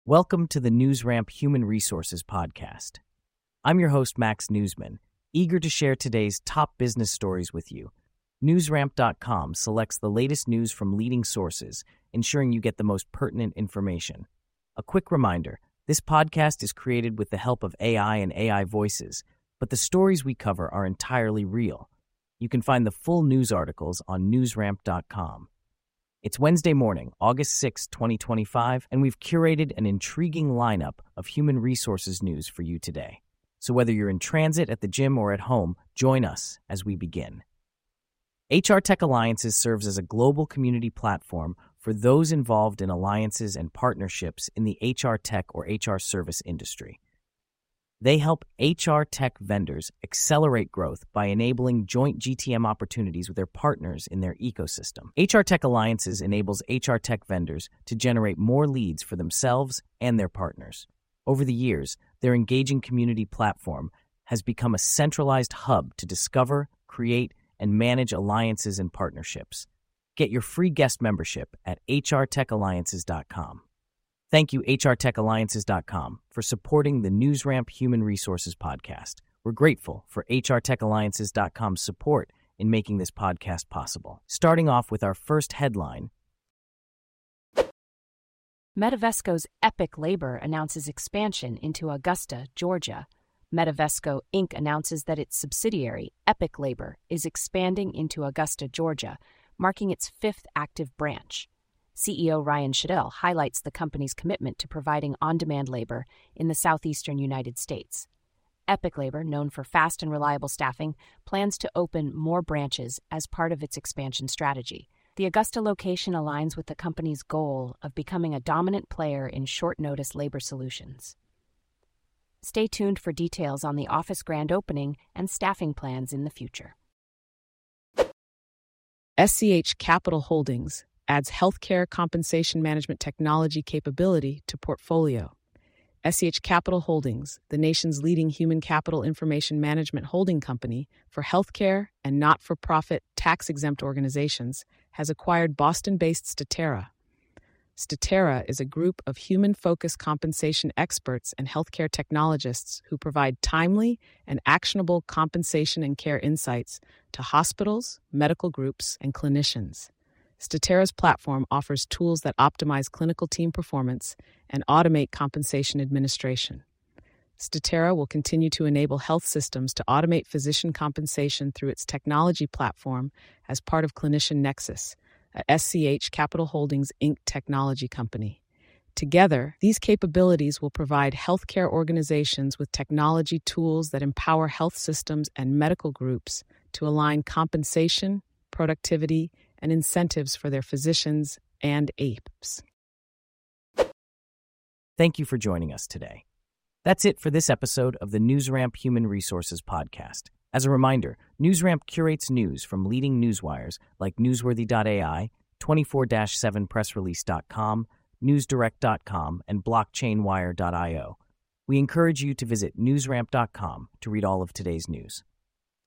Welcome to the NewsRamp Human Resources Podcast. I'm your host, Max Newsman, eager to share today's top business stories with you. NewsRamp.com selects the latest news from leading sources, ensuring you get the most pertinent information. A quick reminder, this podcast is created with the help of AI and AI voices, but the stories we cover are entirely real. You can find the full news articles on NewsRamp.com. It's Wednesday morning, August 6, 2025, and we've curated an intriguing lineup of human resources news for you today. So whether you're in transit, at the gym, or at home, join us as we begin. HR Tech Alliances serves as a global community platform for those involved in alliances and partnerships in the HR tech or HR service industry. They help HR tech vendors accelerate growth by enabling joint GTM opportunities with their partners in their ecosystem. HR Tech Alliances enables HR tech vendors to generate more leads for themselves and their partners. Over the years, their engaging community platform has become a centralized hub to discover, create, and manage alliances and partnerships. Get your free guest membership at hrtechalliances.com. Thank you, hrtechalliances.com, for supporting the NewsRamp Human Resources Podcast. We're grateful for hrtechalliances.com's support in making this podcast possible. Starting off with our first headline. Metavesco's Epic Labor announces expansion into Augusta, Georgia. Metavesco Inc. announces that its subsidiary, Epic Labor, is expanding into Augusta, Georgia, marking its fifth active branch. CEO Ryan Shadell highlights the company's commitment to providing on-demand labor in the southeastern United States. Epic Labor, known for fast and reliable staffing, plans to open more branches as part of its expansion strategy. The Augusta location aligns with the company's goal of becoming a dominant player in short-notice labor solutions. Stay tuned for details on the office grand opening and staffing plans in the future. SCH Capital Holdings adds healthcare compensation management technology capability to portfolio. SCH Capital Holdings, the nation's leading human capital information management holding company for healthcare and not-for-profit tax-exempt organizations, has acquired Boston-based Statera. Statera is a group of human-focused compensation experts and healthcare technologists who provide timely and actionable compensation and care insights to hospitals, medical groups, and clinicians. Statera's platform offers tools that optimize clinical team performance and automate compensation administration. Statera will continue to enable health systems to automate physician compensation through its technology platform as part of Clinician Nexus, a SCH Capital Holdings Inc. technology company. Together, these capabilities will provide healthcare organizations with technology tools that empower health systems and medical groups to align compensation, productivity, and incentives for their physicians and apes. Thank you for joining us today. That's it for this episode of the NewsRamp Human Resources Podcast. As a reminder, NewsRamp curates news from leading newswires like Newsworthy.ai, 24-7pressrelease.com, NewsDirect.com, and BlockchainWire.io. We encourage you to visit NewsRamp.com to read all of today's news.